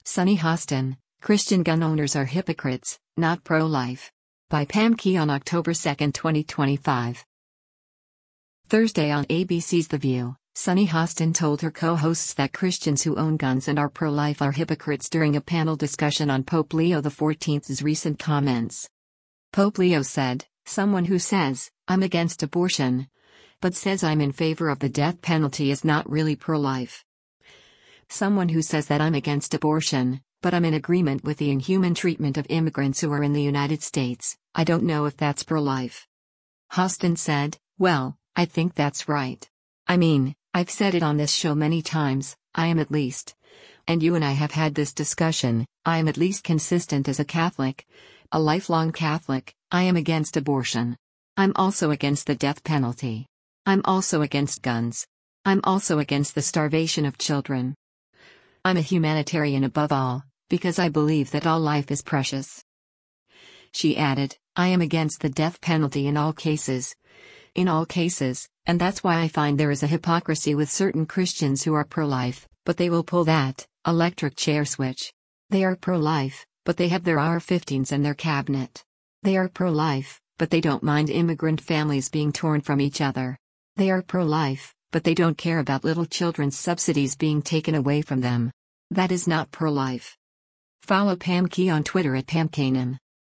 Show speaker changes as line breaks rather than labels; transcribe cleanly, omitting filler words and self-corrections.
Sunny Hostin, Christian gun owners are hypocrites, not pro-life. By Pam Key on October 2, 2025. Thursday on ABC's The View, Sunny Hostin told her co-hosts that Christians who own guns and are pro-life are hypocrites during a panel discussion on Pope Leo XIV's recent comments. Pope Leo said, "Someone who says, 'I'm against abortion,' but says I'm in favor of the death penalty is not really pro-life. Someone who says that I'm against abortion, but I'm in agreement with the inhuman treatment of immigrants who are in the United States, I don't know if that's pro-life." Hostin said, "Well, I think that's right. I mean, I've said it on this show many times, I am at least. And you and I have had this discussion, I am at least consistent as a Catholic. A lifelong Catholic, I am against abortion. I'm also against the death penalty. I'm also against guns. I'm also against the starvation of children. I'm a humanitarian above all, because I believe that all life is precious." She added, "I am against the death penalty in all cases. In all cases, and that's why I find there is a hypocrisy with certain Christians who are pro-life, but they will pull that electric chair switch. They are pro-life, but they have their AR-15s in their cabinet. They are pro-life, but they don't mind immigrant families being torn from each other. They are pro-life, but they don't care about little children's subsidies being taken away from them. That is not pro-life." Follow Pam Key on Twitter at PamKanan.